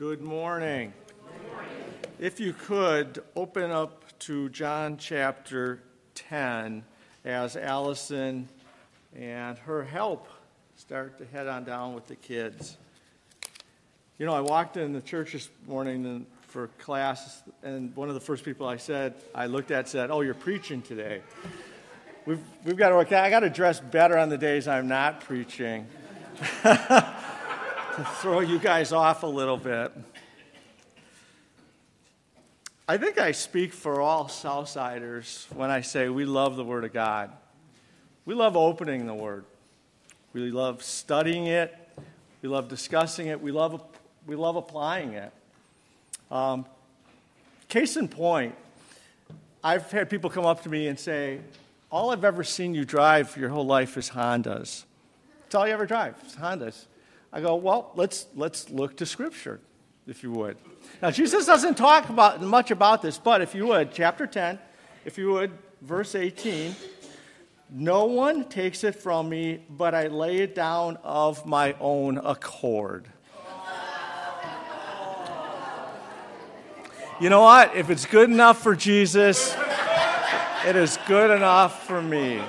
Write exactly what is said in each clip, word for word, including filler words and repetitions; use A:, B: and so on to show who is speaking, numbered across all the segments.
A: Good morning. Good morning. If you could, open up to John chapter ten as Allison and her help start to head on down with the kids. You know, I walked in the church this morning for class, and one of the first people I said, I looked at said, "Oh, you're preaching today." We've we've got to work. I got to dress better on the days I'm not preaching. To throw you guys off a little bit. I think I speak for all Southsiders when I say we love the Word of God. We love opening the Word. We love studying it. We love discussing it. We love we love applying it. Um, case in point, I've had people come up to me and say, "All I've ever seen you drive your whole life is Hondas. That's all you ever drive, is Hondas." I go, well, let's let's look to Scripture, if you would. Now, Jesus doesn't talk about much about this, but if you would, chapter ten, if you would, verse eighteen, "No one takes it from me, but I lay it down of my own accord." You know what? If it's good enough for Jesus, it is good enough for me.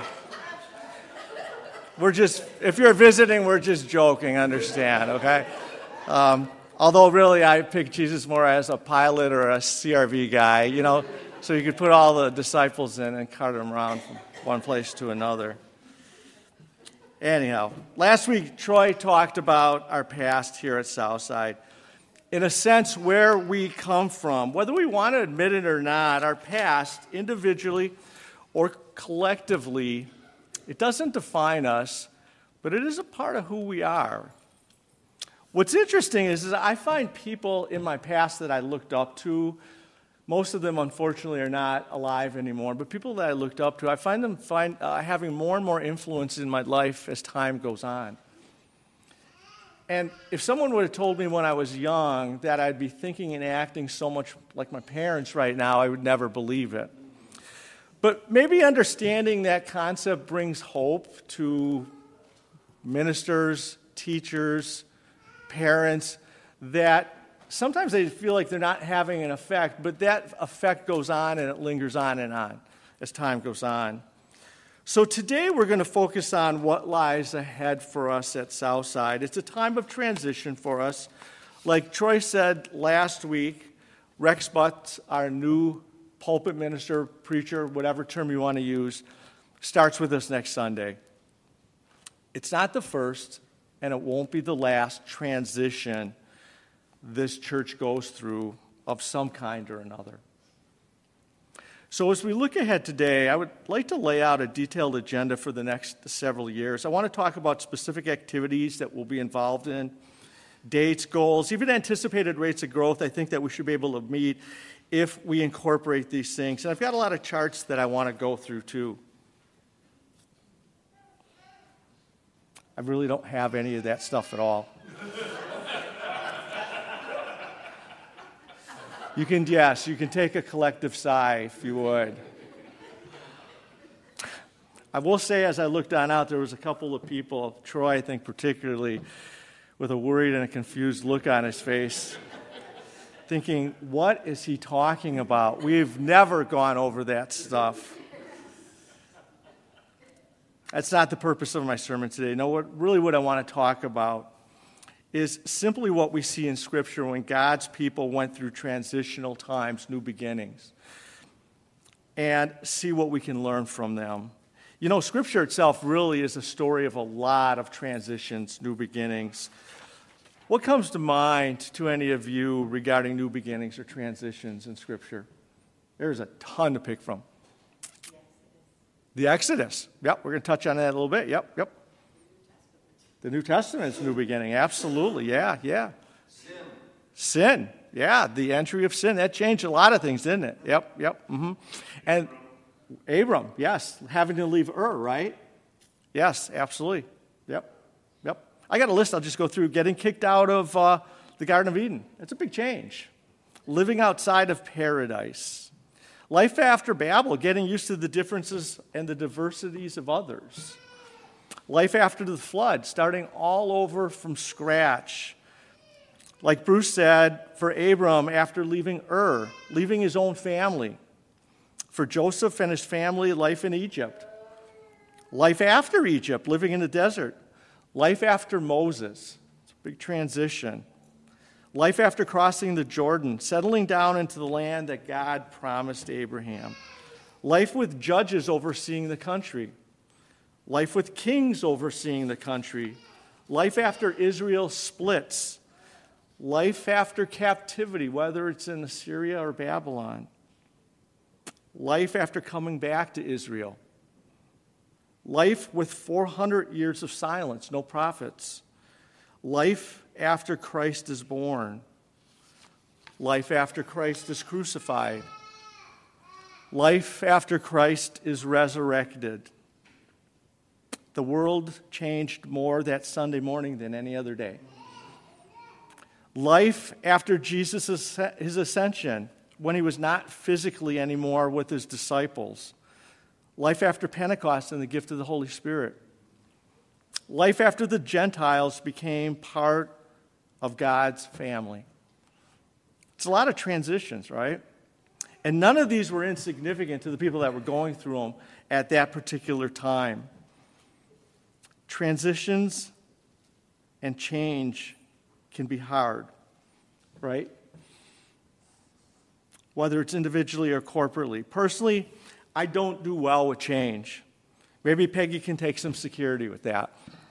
A: We're just, if you're visiting, we're just joking, understand, okay? Um, although really I pick Jesus more as a pilot or a C R V guy, you know, so you could put all the disciples in and cart them around from one place to another. Anyhow, last week Troy talked about our past here at Southside. In a sense, where we come from, whether we want to admit it or not, our past, individually or collectively, it doesn't define us, but it is a part of who we are. What's interesting is, is I find people in my past that I looked up to, most of them unfortunately are not alive anymore, but people that I looked up to, I find them find, uh, having more and more influence in my life as time goes on. And if someone would have told me when I was young that I'd be thinking and acting so much like my parents right now, I would never believe it. But maybe understanding that concept brings hope to ministers, teachers, parents, that sometimes they feel like they're not having an effect, but that effect goes on and it lingers on and on as time goes on. So today we're going to focus on what lies ahead for us at Southside. It's a time of transition for us. Like Troy said last week, Rex Butts, our new pulpit minister, preacher, whatever term you want to use, starts with us next Sunday. It's not the first, and it won't be the last transition this church goes through of some kind or another. So as we look ahead today, I would like to lay out a detailed agenda for the next several years. I want to talk about specific activities that we'll be involved in, dates, goals, even anticipated rates of growth I think that we should be able to meet if we incorporate these things. And I've got a lot of charts that I want to go through too. I really don't have any of that stuff at all. You can, yes, you can take a collective sigh if you would. I will say as I looked on out, there was a couple of people, Troy I think particularly, with a worried and a confused look on his face, thinking, what is he talking about? We've never gone over that stuff. That's not the purpose of my sermon today. No, what, really what I want to talk about is simply what we see in Scripture when God's people went through transitional times, new beginnings, and see what we can learn from them. You know, Scripture itself really is a story of a lot of transitions, new beginnings. What comes to mind to any of you regarding new beginnings or transitions in Scripture? There's a ton to pick from. The Exodus. Yep, we're going to touch on that a little bit. Yep, yep. The New Testament's new beginning. Absolutely, yeah, yeah. Sin. Sin, yeah, the entry of sin. That changed a lot of things, didn't it? Yep, yep. Mm-hmm. And Abram, yes, having to leave Ur, right? Yes, absolutely. Yep, yep. I got a list I'll just go through. Getting kicked out of uh, the Garden of Eden. That's a big change. Living outside of paradise. Life after Babel, getting used to the differences and the diversities of others. Life after the flood, starting all over from scratch. Like Bruce said, for Abram, after leaving Ur, leaving his own family. For Joseph and his family, life in Egypt. Life after Egypt, living in the desert. Life after Moses. It's a big transition. Life after crossing the Jordan, settling down into the land that God promised Abraham. Life with judges overseeing the country. Life with kings overseeing the country. Life after Israel splits. Life after captivity, whether it's in Assyria or Babylon. Life after coming back to Israel. Life with four hundred years of silence, no prophets. Life after Christ is born. Life after Christ is crucified. Life after Christ is resurrected. The world changed more that Sunday morning than any other day. Life after Jesus' his ascension, when he was not physically anymore with his disciples. Life after Pentecost and the gift of the Holy Spirit. Life after the Gentiles became part of God's family. It's a lot of transitions, right? And none of these were insignificant to the people that were going through them at that particular time. Transitions and change can be hard, right? Whether it's individually or corporately. Personally, I don't do well with change. Maybe Peggy can take some security with that.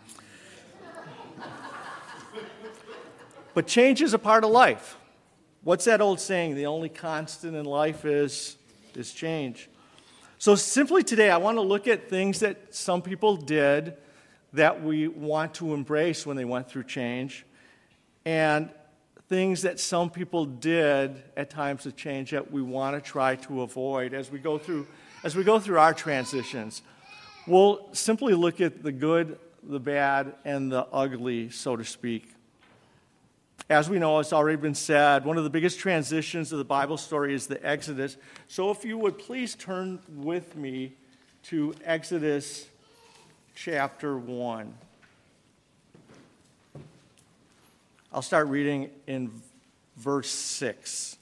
A: But change is a part of life. What's that old saying? The only constant in life is, is change. So simply today, I want to look at things that some people did that we want to embrace when they went through change, and things that some people did at times of change that we want to try to avoid as we go through as we go through our transitions. We'll simply look at the good, the bad, and the ugly, so to speak. As we know, it's already been said, one of the biggest transitions of the Bible story is the Exodus. So if you would please turn with me to Exodus chapter one. I'll start reading in verse six.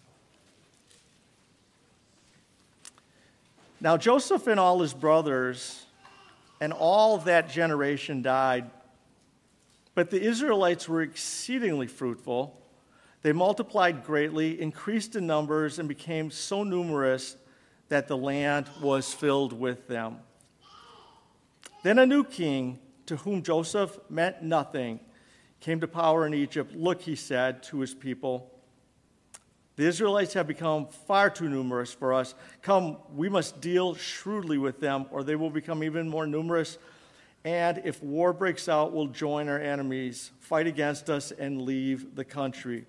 A: Now Joseph and all his brothers and all that generation died, but the Israelites were exceedingly fruitful. They multiplied greatly, increased in numbers, and became so numerous that the land was filled with them. Then a new king, to whom Joseph meant nothing, came to power in Egypt. Look, he said to his people, the Israelites have become far too numerous for us. Come, we must deal shrewdly with them, or they will become even more numerous. And if war breaks out, we'll join our enemies, fight against us, and leave the country.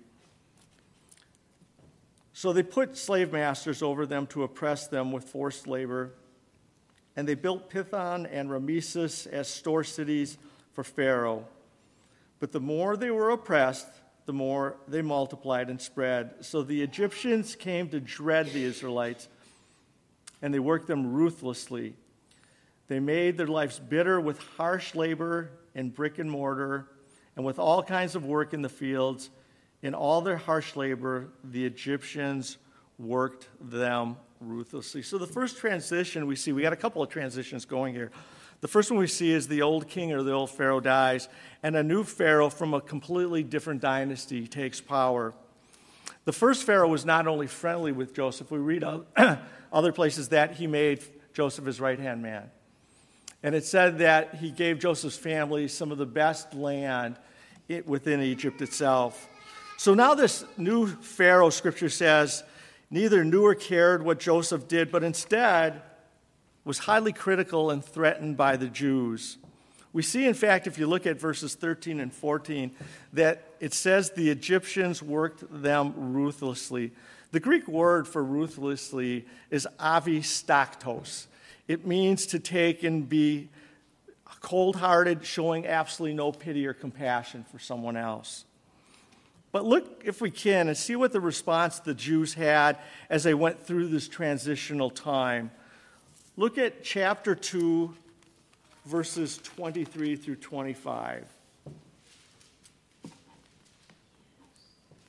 A: So they put slave masters over them to oppress them with forced labor. And they built Pithon and Rameses as store cities for Pharaoh. But the more they were oppressed, the more they multiplied and spread. So the Egyptians came to dread the Israelites, and they worked them ruthlessly. They made their lives bitter with harsh labor and brick and mortar, and with all kinds of work in the fields. In all their harsh labor, the Egyptians worked them ruthlessly. So the first transition we see, we got a couple of transitions going here. The first one we see is the old king or the old Pharaoh dies, and a new Pharaoh from a completely different dynasty takes power. The first Pharaoh was not only friendly with Joseph, we read other places that he made Joseph his right-hand man. And it said that he gave Joseph's family some of the best land within Egypt itself. So now this new Pharaoh, Scripture says, neither knew or cared what Joseph did, but instead was highly critical and threatened by the Jews. We see, in fact, if you look at verses thirteen and fourteen, that it says the Egyptians worked them ruthlessly. The Greek word for ruthlessly is avistaktos. It means to take and be cold-hearted, showing absolutely no pity or compassion for someone else. But look, if we can, and see what the response the Jews had as they went through this transitional time. Look at chapter two, verses twenty-three through twenty-five.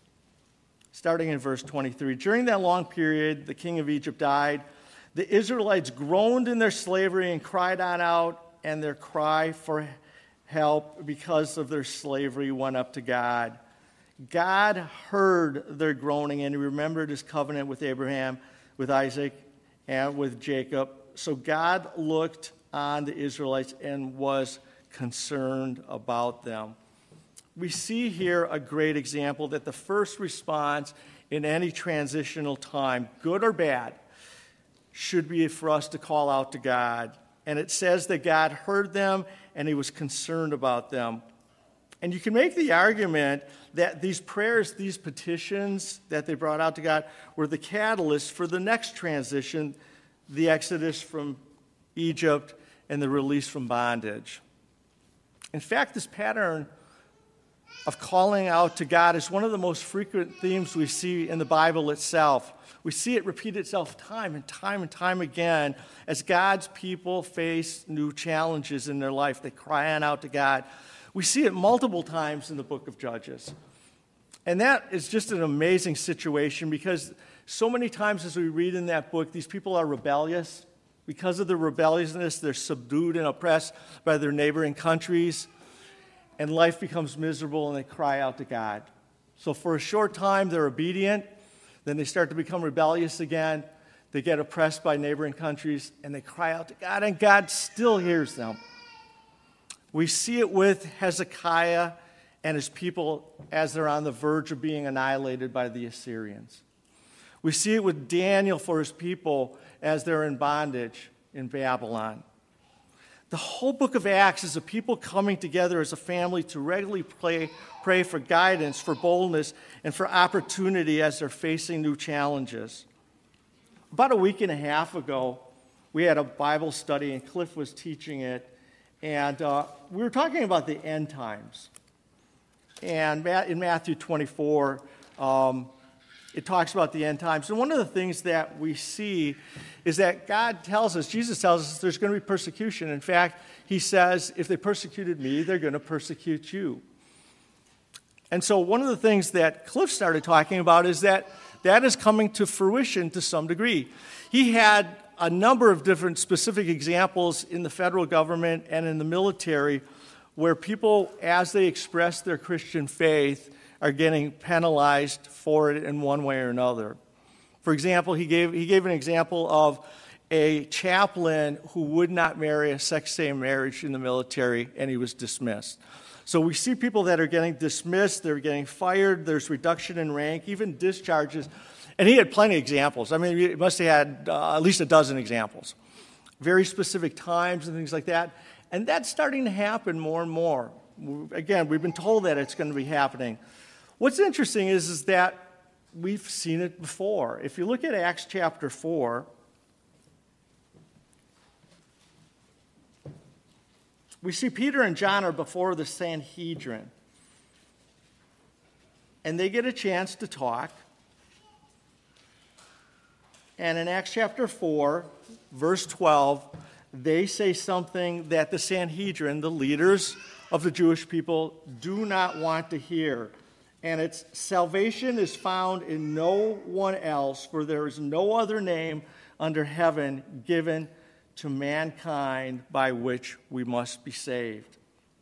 A: starting in verse twenty-three. During that long period, the king of Egypt died. The Israelites groaned in their slavery and cried on out, and their cry for help because of their slavery went up to God. God heard their groaning, and he remembered his covenant with Abraham, with Isaac, and with Jacob. So God looked on the Israelites and was concerned about them. We see here a great example that the first response in any transitional time, good or bad, should be for us to call out to God. And it says that God heard them and he was concerned about them. And you can make the argument that these prayers, these petitions that they brought out to God were the catalyst for the next transition, the exodus from Egypt and the release from bondage. In fact, this pattern of calling out to God is one of the most frequent themes we see in the Bible itself. We see it repeat itself time and time and time again as God's people face new challenges in their life. They cry on out to God. We see it multiple times in the book of Judges. And that is just an amazing situation because so many times as we read in that book, these people are rebellious. Because of their rebelliousness, they're subdued and oppressed by their neighboring countries, and life becomes miserable and they cry out to God. So for a short time, they're obedient. Then they start to become rebellious again. They get oppressed by neighboring countries, and they cry out to God, and God still hears them. We see it with Hezekiah and his people as they're on the verge of being annihilated by the Assyrians. We see it with Daniel for his people as they're in bondage in Babylon. The whole book of Acts is a people coming together as a family to regularly pray, pray for guidance, for boldness, and for opportunity as they're facing new challenges. About a week and a half ago, we had a Bible study, and Cliff was teaching it, and uh, we were talking about the end times. And in Matthew twenty-four, um, it talks about the end times. And one of the things that we see is that God tells us, Jesus tells us, there's going to be persecution. In fact, he says, if they persecuted me, they're going to persecute you. And so one of the things that Cliff started talking about is that that is coming to fruition to some degree. He had a number of different specific examples in the federal government and in the military where people, as they express their Christian faith, are getting penalized for it in one way or another. For example, he gave he gave an example of a chaplain who would not marry a sex-same marriage in the military, and he was dismissed. So we see people that are getting dismissed, they're getting fired, there's reduction in rank, even discharges. And he had plenty of examples. I mean, he must have had uh, at least a dozen examples. Very specific times and things like that. And that's starting to happen more and more. Again, we've been told that it's going to be happening. What's interesting is, is that we've seen it before. If you look at Acts chapter four, we see Peter and John are before the Sanhedrin. And they get a chance to talk. And in Acts chapter four, verse twelve, they say something that the Sanhedrin, the leaders of the Jewish people, do not want to hear. And it's, salvation is found in no one else, for there is no other name under heaven given to mankind by which we must be saved.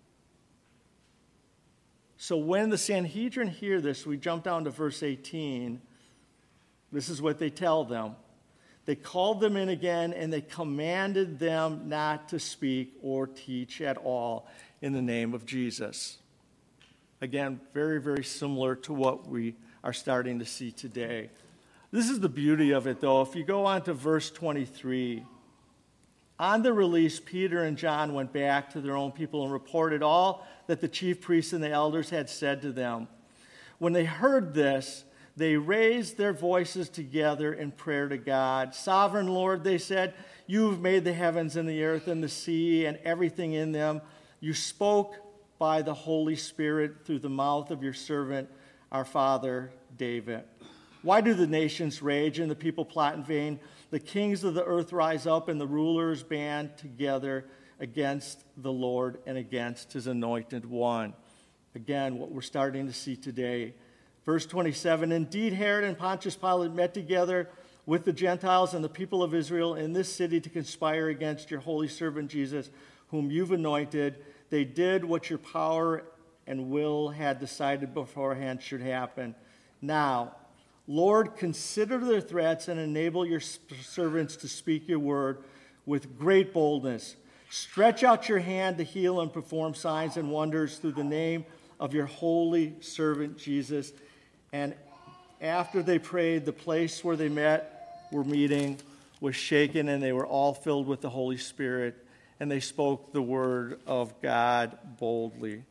A: So when the Sanhedrin hear this, we jump down to verse eighteen. This is what they tell them. They called them in again, and they commanded them not to speak or teach at all in the name of Jesus. Again, very, very similar to what we are starting to see today. This is the beauty of it, though. If you go on to verse twenty-three, on the release, Peter and John went back to their own people and reported all that the chief priests and the elders had said to them. When they heard this, they raised their voices together in prayer to God. Sovereign Lord, they said, you have made the heavens and the earth and the sea and everything in them. You spoke by the Holy Spirit through the mouth of your servant, our father David. Why do the nations rage and the people plot in vain? The kings of the earth rise up and the rulers band together against the Lord and against his anointed one. Again, what we're starting to see today, Verse twenty-seven, indeed, Herod and Pontius Pilate met together with the Gentiles and the people of Israel in this city to conspire against your holy servant Jesus, whom you've anointed. They did what your power and will had decided beforehand should happen. Now, Lord, consider their threats and enable your servants to speak your word with great boldness. Stretch out your hand to heal and perform signs and wonders through the name of your holy servant Jesus. And after they prayed, the place where they met, were meeting, was shaken, and they were all filled with the Holy Spirit, and they spoke the word of God boldly.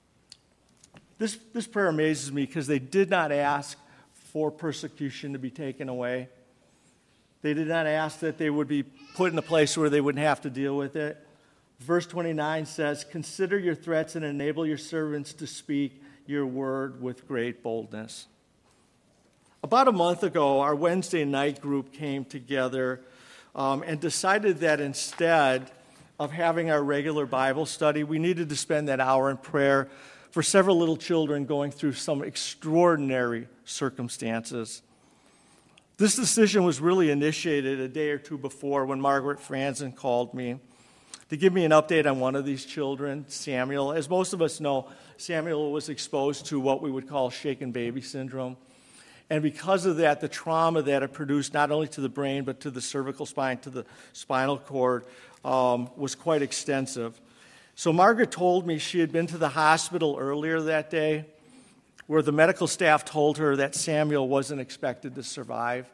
A: This, this prayer amazes me because they did not ask for persecution to be taken away. They did not ask that they would be put in a place where they wouldn't have to deal with it. Verse twenty-nine says, consider your threats and enable your servants to speak your word with great boldness. About a month ago, our Wednesday night group came together um, and decided that instead of having our regular Bible study, we needed to spend that hour in prayer for several little children going through some extraordinary circumstances. This decision was really initiated a day or two before when Margaret Franzen called me to give me an update on one of these children, Samuel. As most of us know, Samuel was exposed to what we would call shaken baby syndrome. And because of that, the trauma that it produced not only to the brain but to the cervical spine, to the spinal cord, um, was quite extensive. So Margaret told me she had been to the hospital earlier that day where the medical staff told her that Samuel wasn't expected to survive.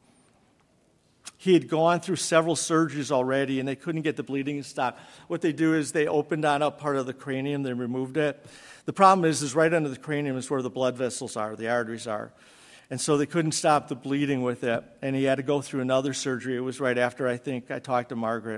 A: He had gone through several surgeries already, and they couldn't get the bleeding to stop. What they do is they opened on up part of the cranium, they removed it. The problem is, is right under the cranium is where the blood vessels are, the arteries are. And so they couldn't stop the bleeding with it, and he had to go through another surgery. It was right after, I think, I talked to Margaret.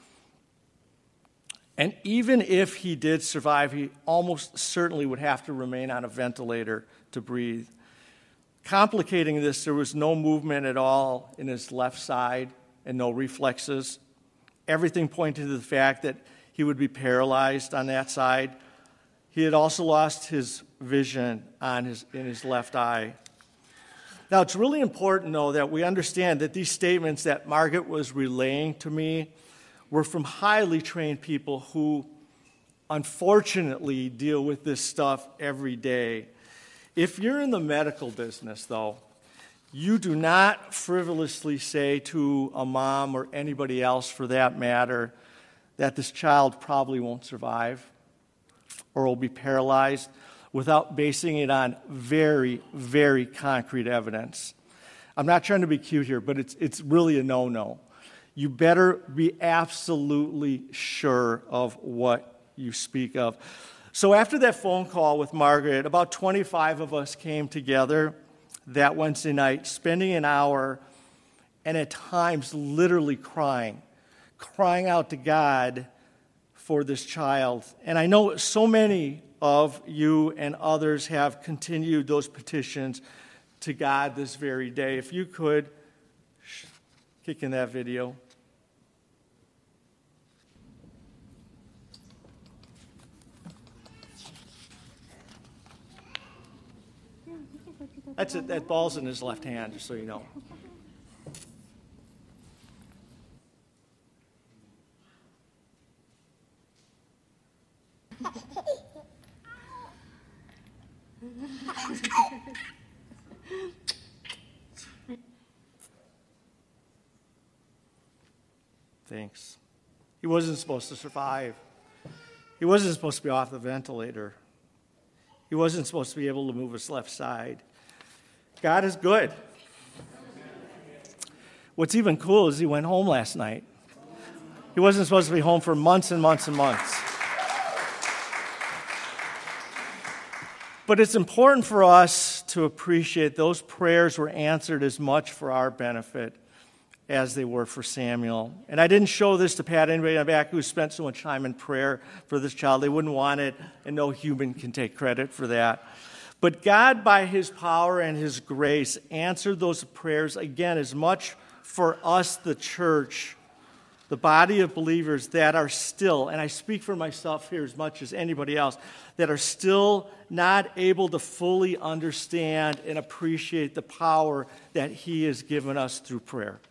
A: And even if he did survive, he almost certainly would have to remain on a ventilator to breathe. Complicating this, there was no movement at all in his left side and no reflexes. Everything pointed to the fact that he would be paralyzed on that side. He had also lost his vision on his, in his left eye. Now, it's really important, though, that we understand that these statements that Margaret was relaying to me were from highly trained people who, unfortunately, deal with this stuff every day. If you're in the medical business, though, you do not frivolously say to a mom or anybody else, for that matter, that this child probably won't survive or will be paralyzed without basing it on very, very concrete evidence. I'm not trying to be cute here, but it's it's really a no-no. You better be absolutely sure of what you speak of. So after that phone call with Margaret, about twenty-five of us came together that Wednesday night, spending an hour and at times literally crying, crying out to God for this child. And I know so many of you and others have continued those petitions to God this very day. If you could, kick in that video. That's it. That ball's in his left hand, just so you know. Thanks. He wasn't supposed to survive. He wasn't supposed to be off the ventilator. He wasn't supposed to be able to move his left side. God is good. What's even cool is he went home last night. He wasn't supposed to be home for months and months and months. But it's important for us to appreciate those prayers were answered as much for our benefit as they were for Samuel. And I didn't show this to pat anybody on the back who spent so much time in prayer for this child. They wouldn't want it, and no human can take credit for that. But God, by his power and his grace, answered those prayers, again, as much for us, the church, the body of believers that are still, and I speak for myself here as much as anybody else, that are still not able to fully understand and appreciate the power that he has given us through prayer.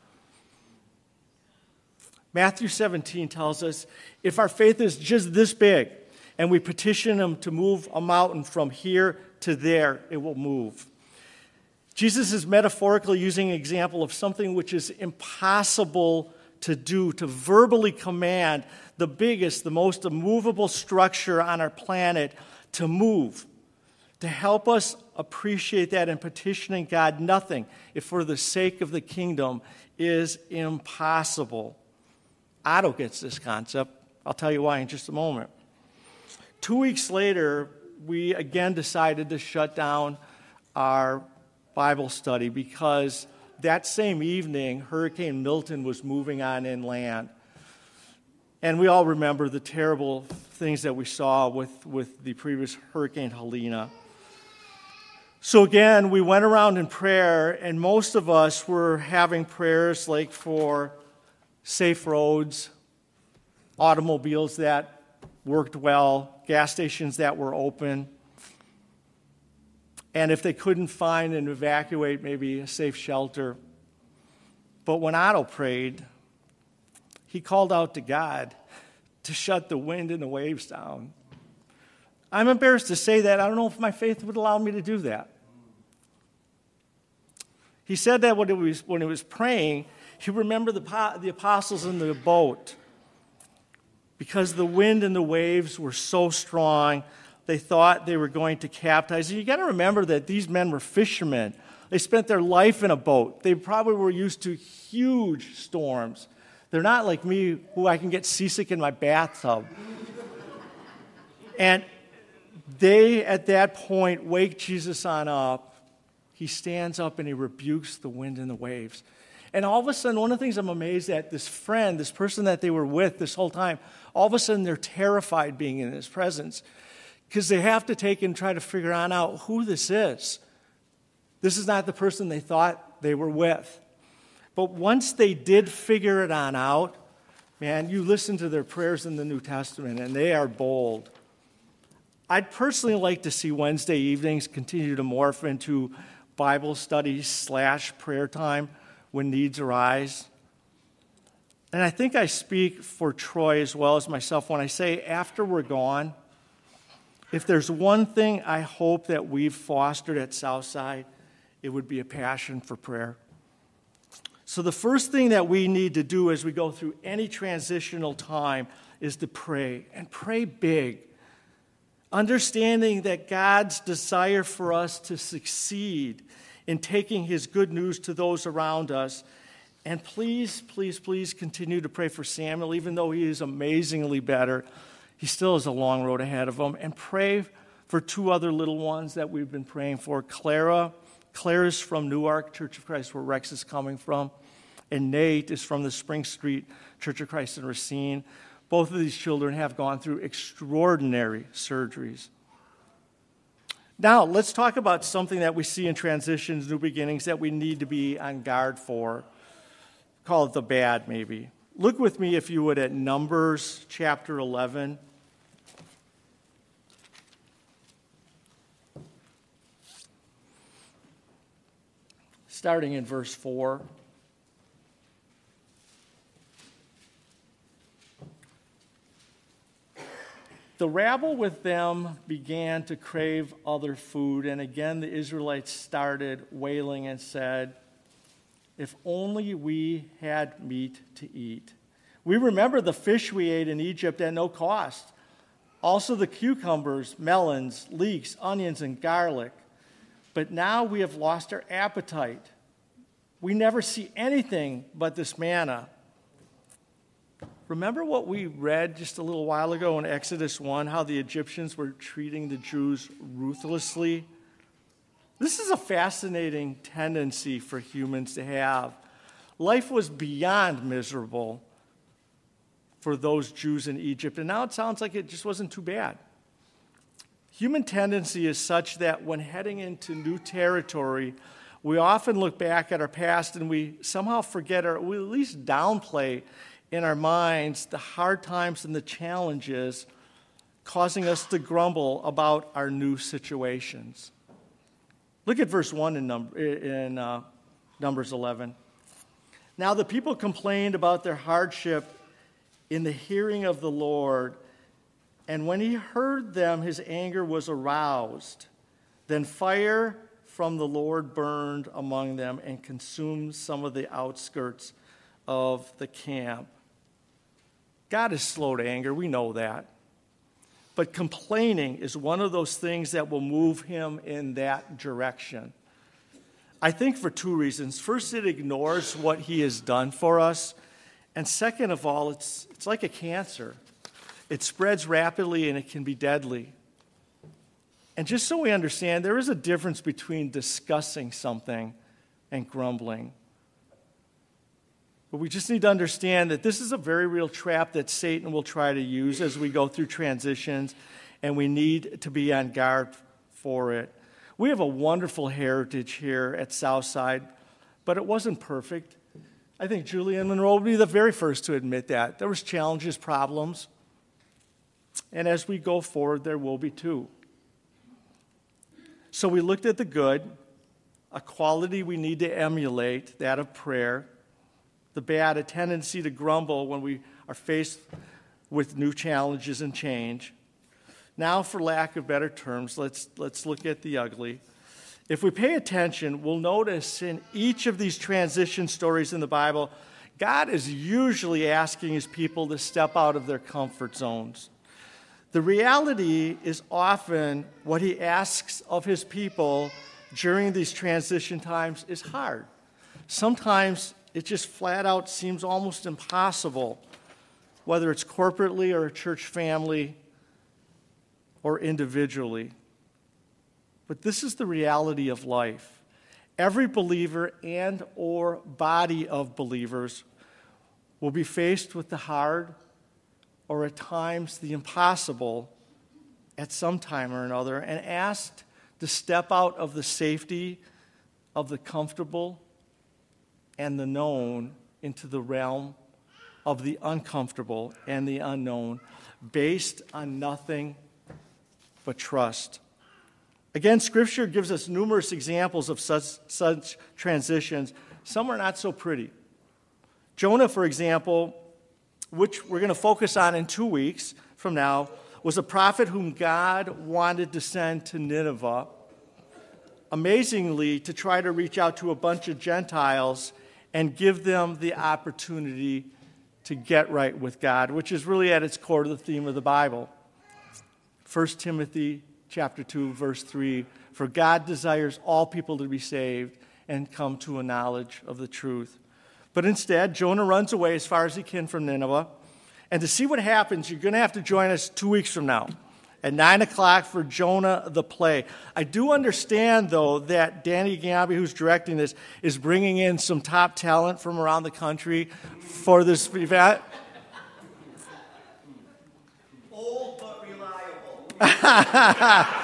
A: Matthew seventeen tells us, if our faith is just this big and we petition him to move a mountain from here to there, it will move. Jesus is metaphorically using an example of something which is impossible to do, to verbally command the biggest, the most immovable structure on our planet to move, to help us appreciate that in petitioning God, nothing, if for the sake of the kingdom, is impossible. Otto gets this concept. I'll tell you why in just a moment. Two weeks later, we again decided to shut down our Bible study because that same evening, Hurricane Milton was moving on inland. And we all remember the terrible things that we saw with, with the previous Hurricane Helene. So again, we went around in prayer, and most of us were having prayers like for safe roads, automobiles that worked well, gas stations that were open, and if they couldn't find and evacuate, maybe a safe shelter. But when Otto prayed, he called out to God to shut the wind and the waves down. I'm embarrassed to say that. I don't know if my faith would allow me to do that. He said that when he was, when he was praying, he remembered the, the apostles in the boat because the wind and the waves were so strong. They thought they were going to capsize. You got to remember that these men were fishermen. They spent their life in a boat. They probably were used to huge storms. They're not like me, who I can get seasick in my bathtub. And they, at that point, wake Jesus on up. He stands up and he rebukes the wind and the waves. And all of a sudden, one of the things I'm amazed at, this friend, this person that they were with this whole time, all of a sudden they're terrified being in his presence, because they have to take and try to figure on out who this is. This is not the person they thought they were with. But once they did figure it on out, man, you listen to their prayers in the New Testament, and they are bold. I'd personally like to see Wednesday evenings continue to morph into Bible study slash prayer time when needs arise. And I think I speak for Troy as well as myself when I say after we're gone, if there's one thing I hope that we've fostered at Southside, it would be a passion for prayer. So the first thing that we need to do as we go through any transitional time is to pray, and pray big. Understanding that God's desire for us to succeed in taking his good news to those around us. And please, please, please continue to pray for Samuel, even though he is amazingly better. He still has a long road ahead of him. And pray for two other little ones that we've been praying for. Clara. Claire is from Newark Church of Christ, where Rex is coming from. And Nate is from the Spring Street Church of Christ in Racine. Both of these children have gone through extraordinary surgeries. Now, let's talk about something that we see in transitions, new beginnings, that we need to be on guard for. Call it the bad, maybe. Look with me, if you would, at Numbers chapter eleven. Starting in verse four. The rabble with them began to crave other food, and again the Israelites started wailing and said, "If only we had meat to eat. We remember the fish we ate in Egypt at no cost, also the cucumbers, melons, leeks, onions, and garlic. But now we have lost our appetite. We never see anything but this manna." Remember what we read just a little while ago in Exodus one, how the Egyptians were treating the Jews ruthlessly? This is a fascinating tendency for humans to have. Life was beyond miserable for those Jews in Egypt, and now it sounds like it just wasn't too bad. Human tendency is such that when heading into new territory, we often look back at our past and we somehow forget, or we at least downplay in our minds the hard times and the challenges causing us to grumble about our new situations. Look at verse one in, number, in uh, Numbers eleven. Now the people complained about their hardship in the hearing of the Lord, and when he heard them, his anger was aroused. Then fire from the Lord burned among them and consumed some of the outskirts of the camp. God is slow to anger, we know that. But complaining is one of those things that will move him in that direction. I think for two reasons. First, it ignores what he has done for us. And second of all, it's, it's like a cancer. It spreads rapidly and it can be deadly. And just so we understand, there is a difference between discussing something and grumbling. But we just need to understand that this is a very real trap that Satan will try to use as we go through transitions, and we need to be on guard for it. We have a wonderful heritage here at Southside, but it wasn't perfect. I think Julian Monroe would be the very first to admit that. There was challenges, problems, and as we go forward, there will be too. So we looked at the good, a quality we need to emulate, that of prayer. The bad, a tendency to grumble when we are faced with new challenges and change. Now, for lack of better terms, let's, let's look at the ugly. If we pay attention, we'll notice in each of these transition stories in the Bible, God is usually asking his people to step out of their comfort zones. The reality is often what he asks of his people during these transition times is hard. Sometimes it just flat out seems almost impossible, whether it's corporately or a church family or individually. But this is the reality of life. Every believer and or body of believers will be faced with the hard or at times the impossible at some time or another and asked to step out of the safety of the comfortable and the known into the realm of the uncomfortable and the unknown, based on nothing but trust. Again, Scripture gives us numerous examples of such, such transitions. Some are not so pretty. Jonah, for example, which we're going to focus on in two weeks from now, was a prophet whom God wanted to send to Nineveh, amazingly, to try to reach out to a bunch of Gentiles and give them the opportunity to get right with God, which is really at its core to the theme of the Bible. First Timothy chapter two, verse three, for God desires all people to be saved and come to a knowledge of the truth. But instead, Jonah runs away as far as he can from Nineveh. And to see what happens, you're going to have to join us two weeks from now at nine o'clock for Jonah the play. I do understand, though, that Danny Gamby, who's directing this, is bringing in some top talent from around the country for this event.
B: Old but reliable.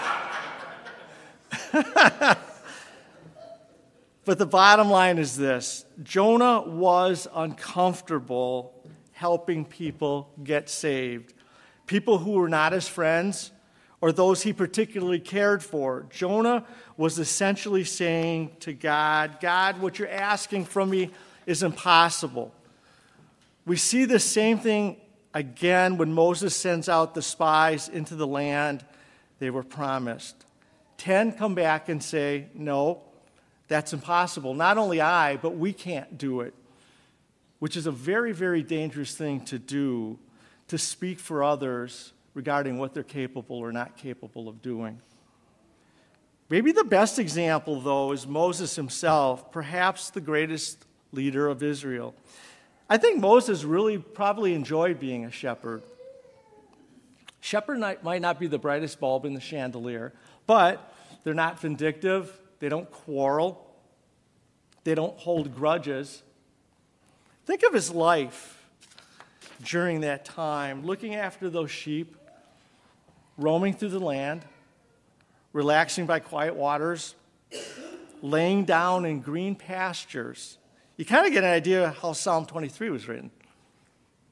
A: But the bottom line is this. Jonah was uncomfortable helping people get saved. People who were not his friends or those he particularly cared for. Jonah was essentially saying to God, God, what you're asking from me is impossible. We see the same thing again when Moses sends out the spies into the land they were promised. Ten come back and say, no, that's impossible. Not only I, but we can't do it, which is a very, very dangerous thing to do, to speak for others regarding what they're capable or not capable of doing. Maybe the best example, though, is Moses himself, perhaps the greatest leader of Israel. I think Moses really probably enjoyed being a shepherd. Shepherd might not be the brightest bulb in the chandelier, but they're not vindictive. They don't quarrel. They don't hold grudges. Think of his life during that time, looking after those sheep, roaming through the land, relaxing by quiet waters, laying down in green pastures. You kind of get an idea how Psalm twenty-three was written.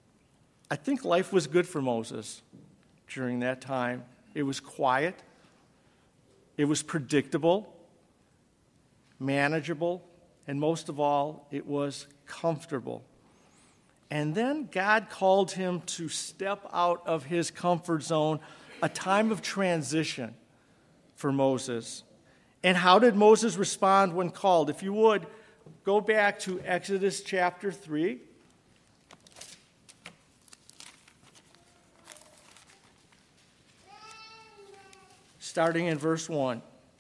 A: I think life was good for Moses during that time. It was quiet. It was predictable, manageable, and most of all, it was comfortable. And then God called him to step out of his comfort zone, a time of transition for Moses. And how did Moses respond when called? If you would, go back to Exodus chapter three. Starting in verse one.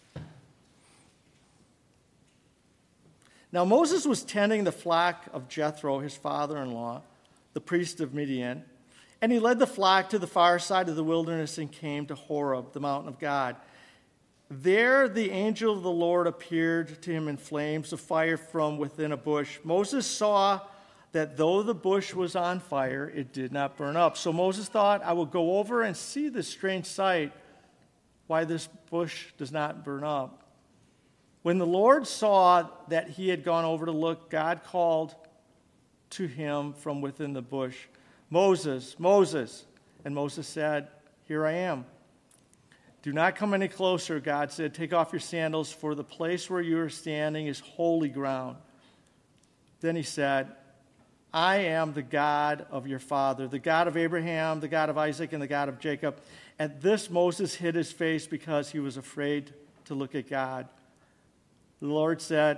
A: Now Moses was tending the flock of Jethro, his father-in-law, the priest of Midian, and he led the flock to the far side of the wilderness and came to Horeb, the mountain of God. There the angel of the Lord appeared to him in flames of fire from within a bush. Moses saw that though the bush was on fire, it did not burn up. So Moses thought, I will go over and see this strange sight, why this bush does not burn up. When the Lord saw that he had gone over to look, God called to him from within the bush, Moses, Moses. And Moses said, Here I am. Do not come any closer, God said. Take off your sandals, for the place where you are standing is holy ground. Then he said, I am the God of your father, the God of Abraham, the God of Isaac, and the God of Jacob. At this, Moses hid his face because he was afraid to look at God. The Lord said,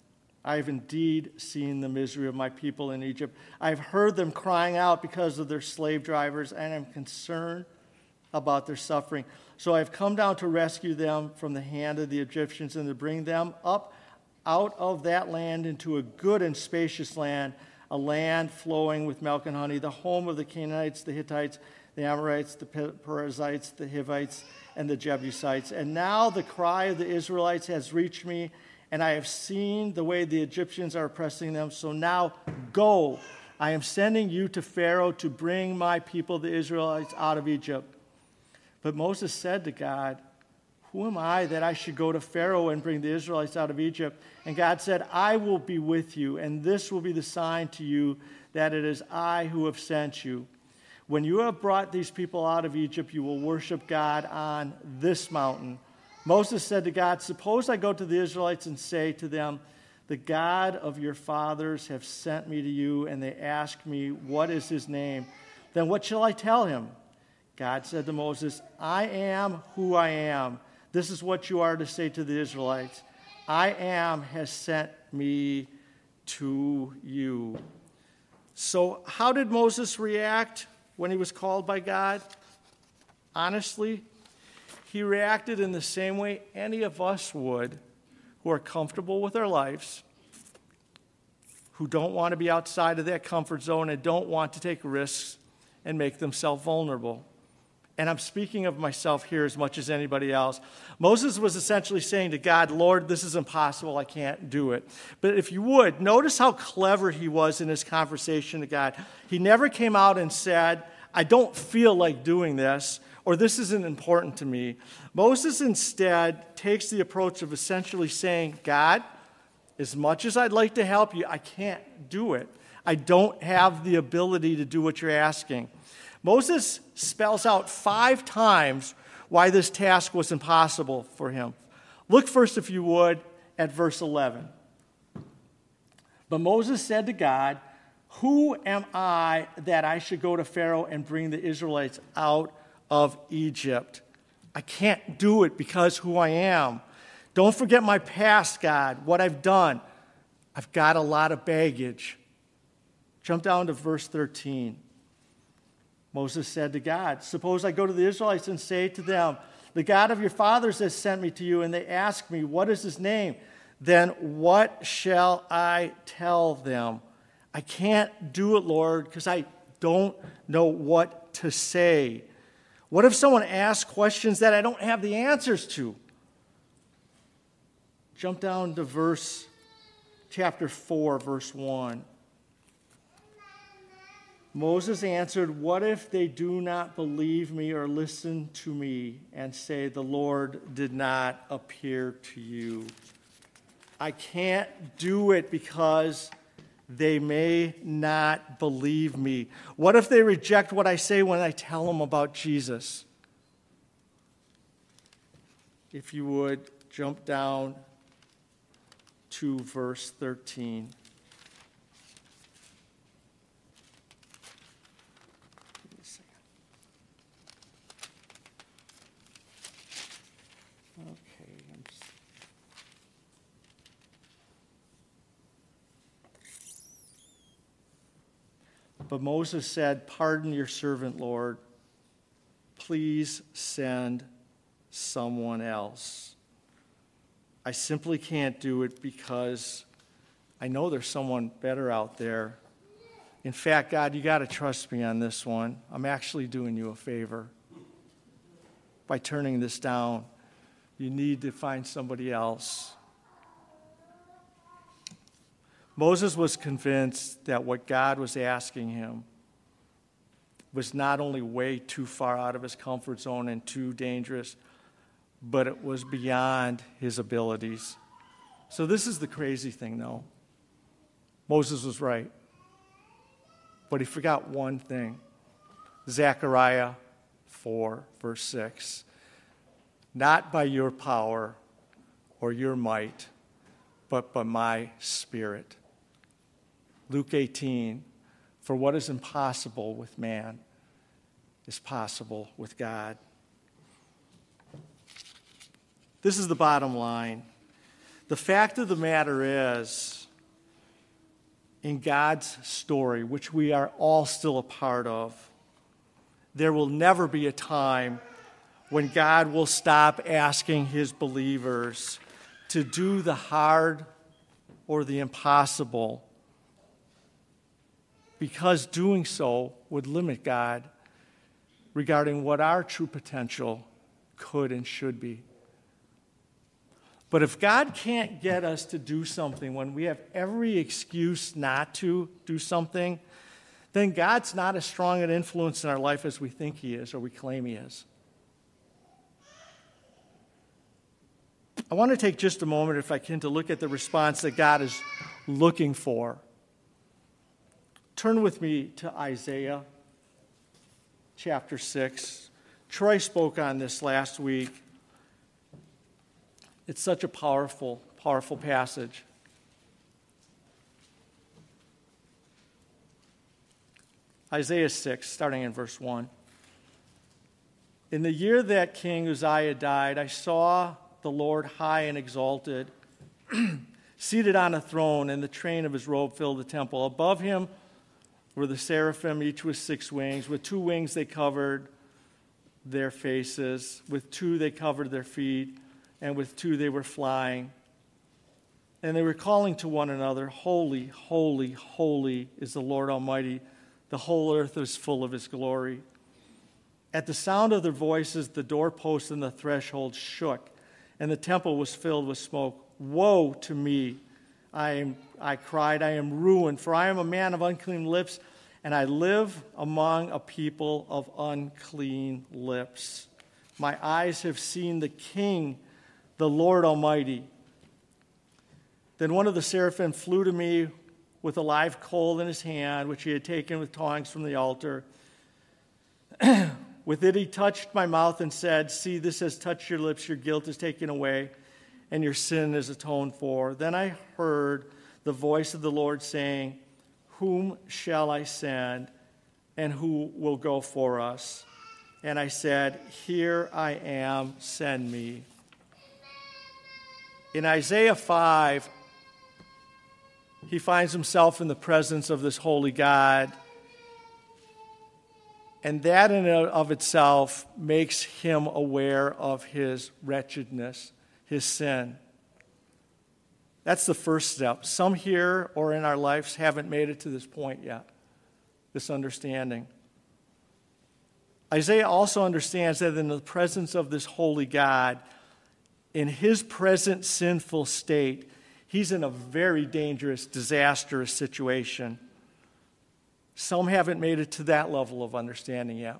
A: I have indeed seen the misery of my people in Egypt. I have heard them crying out because of their slave drivers, and am concerned about their suffering. So I have come down to rescue them from the hand of the Egyptians and to bring them up out of that land into a good and spacious land, a land flowing with milk and honey, the home of the Canaanites, the Hittites, the Amorites, the Perizzites, the Hivites, and the Jebusites. And now the cry of the Israelites has reached me, and I have seen the way the Egyptians are oppressing them. So now go. I am sending you to Pharaoh to bring my people, the Israelites, out of Egypt. But Moses said to God, Who am I that I should go to Pharaoh and bring the Israelites out of Egypt? And God said, I will be with you, and this will be the sign to you that it is I who have sent you. When you have brought these people out of Egypt, you will worship God on this mountain. Moses said to God, Suppose I go to the Israelites and say to them, The God of your fathers have sent me to you, and they ask me, What is his name? Then what shall I tell him? God said to Moses, I am who I am. This is what you are to say to the Israelites. I am has sent me to you. So how did Moses react when he was called by God? Honestly, he reacted in the same way any of us would who are comfortable with our lives, who don't want to be outside of that comfort zone and don't want to take risks and make themselves vulnerable. And I'm speaking of myself here as much as anybody else. Moses was essentially saying to God, Lord, this is impossible. I can't do it. But if you would, notice how clever he was in his conversation to God. He never came out and said, I don't feel like doing this, or this isn't important to me. Moses instead takes the approach of essentially saying, God, as much as I'd like to help you, I can't do it. I don't have the ability to do what you're asking. Moses spells out five times why this task was impossible for him. Look first, if you would, at verse eleven. But Moses said to God, Who am I that I should go to Pharaoh and bring the Israelites out of Egypt? I can't do it because who I am. Don't forget my past, God, what I've done. I've got a lot of baggage. Jump down to verse thirteen. Moses said to God, Suppose I go to the Israelites and say to them, The God of your fathers has sent me to you, and they ask me, What is his name? Then what shall I tell them? I can't do it, Lord, because I don't know what to say. What if someone asks questions that I don't have the answers to? Jump down to verse, chapter four, verse one. Moses answered, What if they do not believe me or listen to me and say, The Lord did not appear to you? I can't do it because they may not believe me. What if they reject what I say when I tell them about Jesus? If you would jump down to verse thirteen. Give me a second. Okay. I'm just... But Moses said, "Pardon your servant, Lord. Please send someone else. I simply can't do it because I know there's someone better out there. In fact, God, you got to trust me on this one. I'm actually doing you a favor by turning this down. You need to find somebody else." Moses was convinced that what God was asking him was not only way too far out of his comfort zone and too dangerous, but it was beyond his abilities. So this is the crazy thing, though. Moses was right. But he forgot one thing. Zechariah four, verse six. "Not by your power or your might, but by my Spirit." Luke eighteen, "For what is impossible with man is possible with God." This is the bottom line. The fact of the matter is, in God's story, which we are all still a part of, there will never be a time when God will stop asking his believers to do the hard or the impossible, because doing so would limit God regarding what our true potential could and should be. But if God can't get us to do something when we have every excuse not to do something, then God's not as strong an influence in our life as we think he is or we claim he is. I want to take just a moment, if I can, to look at the response that God is looking for. Turn with me to Isaiah chapter six. Troy spoke on this last week. It's such a powerful, powerful passage. Isaiah six, starting in verse one. "In the year that King Uzziah died, I saw the Lord high and exalted, seated on a throne, and the train of his robe filled the temple. Above him were the seraphim, each with six wings. With two wings they covered their faces. With two they covered their feet. And with two they were flying. And they were calling to one another, 'Holy, holy, holy is the Lord Almighty. The whole earth is full of his glory.' At the sound of their voices, the doorposts and the threshold shook, and the temple was filled with smoke. 'Woe to me!' I am, I cried, 'I am ruined, for I am a man of unclean lips, and I live among a people of unclean lips. My eyes have seen the King, the Lord Almighty.' Then one of the seraphim flew to me with a live coal in his hand, which he had taken with tongs from the altar. With it he touched my mouth and said, 'See, this has touched your lips, your guilt is taken away, and your sin is atoned for.' Then I heard the voice of the Lord saying, 'Whom shall I send, and who will go for us?' And I said, 'Here I am, send me.'" In Isaiah five, he finds himself in the presence of this holy God. And that in and of itself makes him aware of his wretchedness, his sin. That's the first step. Some here or in our lives haven't made it to this point yet, this understanding. Isaiah also understands that in the presence of this holy God, in his present sinful state, he's in a very dangerous, disastrous situation. Some haven't made it to that level of understanding yet.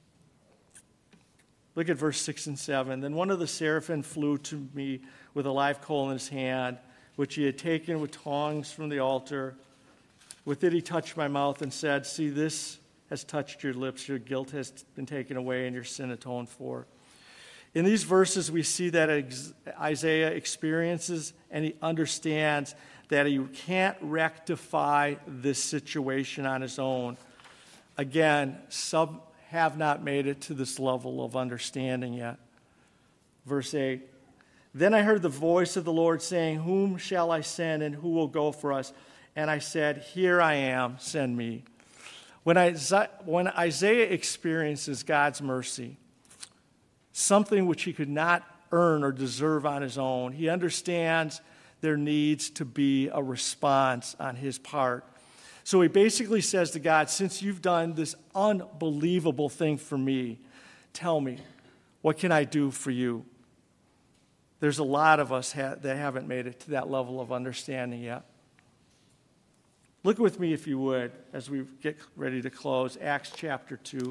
A: Look at verse six and seven. "Then one of the seraphim flew to me with a live coal in his hand, which he had taken with tongs from the altar. With it he touched my mouth and said, see, this has touched your lips. Your guilt has been taken away and your sin atoned for. In these verses, we see that Isaiah experiences and he understands that he can't rectify this situation on his own. Again, some have not made it to this level of understanding yet. Verse eight, then I heard the voice of the Lord saying, whom shall I send and who will go for us? And I said, here I am, send me. When Isaiah, when Isaiah experiences God's mercy, something which he could not earn or deserve on his own, he understands there needs to be a response on his part. So he basically says to God, since you've done this unbelievable thing for me, tell me, what can I do for you? There's a lot of us ha- that haven't made it to that level of understanding yet. Look with me, if you would, as we get ready to close, Acts chapter two.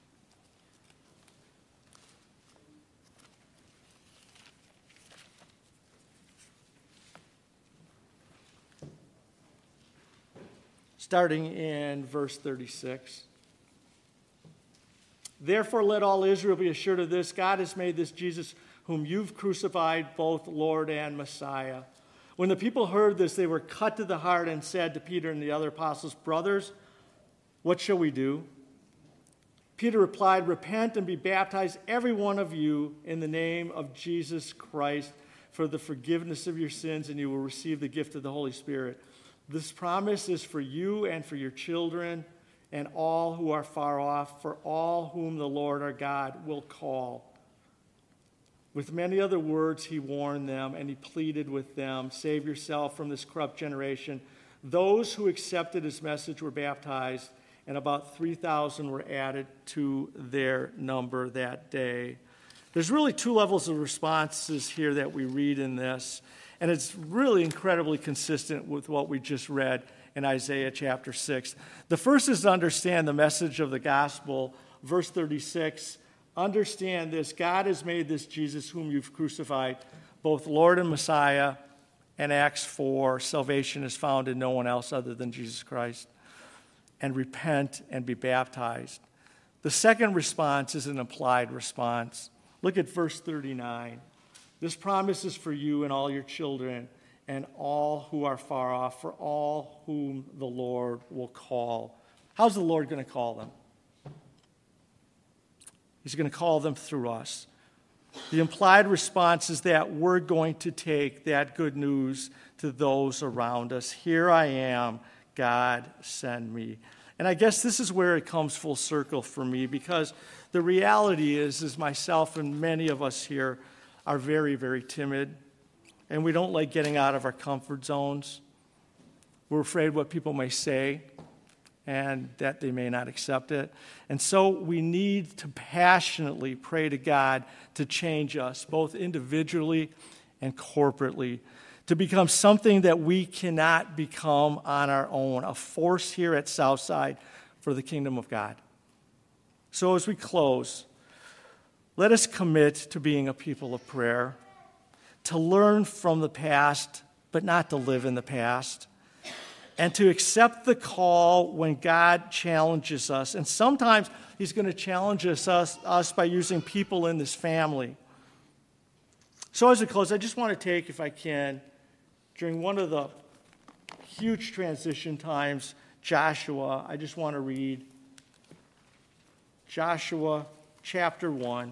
A: Starting in verse thirty-six. Therefore let all Israel be assured of this, God has made this Jesus whom you've crucified both Lord and Messiah. When the people heard this, they were cut to the heart and said to Peter and the other apostles, brothers, what shall we do? Peter replied, repent and be baptized, every one of you, in the name of Jesus Christ for the forgiveness of your sins, and you will receive the gift of the Holy Spirit. This promise is for you and for your children and all who are far off, for all whom the Lord our God will call. With many other words, he warned them, and he pleaded with them, save yourself from this corrupt generation. Those who accepted his message were baptized, and about three thousand were added to their number that day. There's really two levels of responses here that we read in this, and it's really incredibly consistent with what we just read in Isaiah chapter six. The first is to understand the message of the gospel. Verse thirty-six, understand this, God has made this Jesus whom you've crucified, both Lord and Messiah. And Acts four, salvation is found in no one else other than Jesus Christ. And repent and be baptized. The second response is an implied response. Look at verse thirty-nine. This promise is for you and all your children and all who are far off, for all whom the Lord will call. How's the Lord going to call them? He's going to call them through us. The implied response is that we're going to take that good news to those around us. Here I am, God, send me. And I guess this is where it comes full circle for me, because the reality is, is myself and many of us here are very, very timid, and we don't like getting out of our comfort zones. We're afraid what people may say and that they may not accept it. And so we need to passionately pray to God to change us, both individually and corporately, to become something that we cannot become on our own, a force here at Southside for the kingdom of God. So as we close, let us commit to being a people of prayer, to learn from the past, but not to live in the past, and to accept the call when God challenges us. And sometimes he's going to challenge us, us, us by using people in this family. So as we close, I just want to take, if I can, during one of the huge transition times, Joshua, I just want to read Joshua chapter one.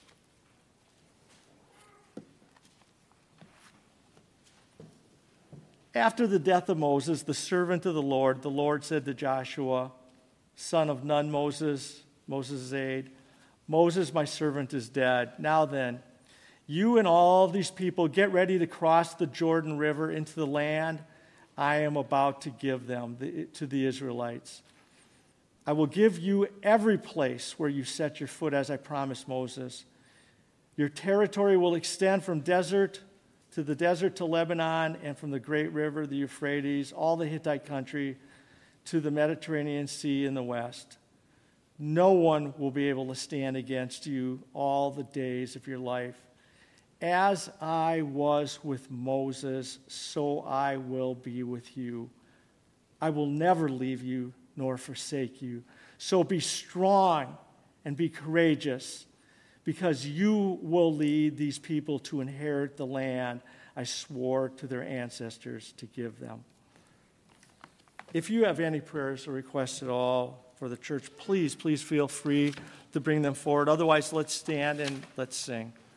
A: After the death of Moses, the servant of the Lord, the Lord said to Joshua, son of Nun, Moses, Moses' aide, Moses, my servant, is dead. Now then, you and all these people get ready to cross the Jordan River into the land I am about to give them, the, to the Israelites. I will give you every place where you set your foot, as I promised Moses. Your territory will extend from desert to the desert to Lebanon, and from the great river, the Euphrates, all the Hittite country, to the Mediterranean Sea in the west. No one will be able to stand against you all the days of your life. As I was with Moses, so I will be with you. I will never leave you nor forsake you. So be strong and be courageous, because you will lead these people to inherit the land I swore to their ancestors to give them. If you have any prayers or requests at all for the church, please, please feel free to bring them forward. Otherwise, let's stand and let's sing.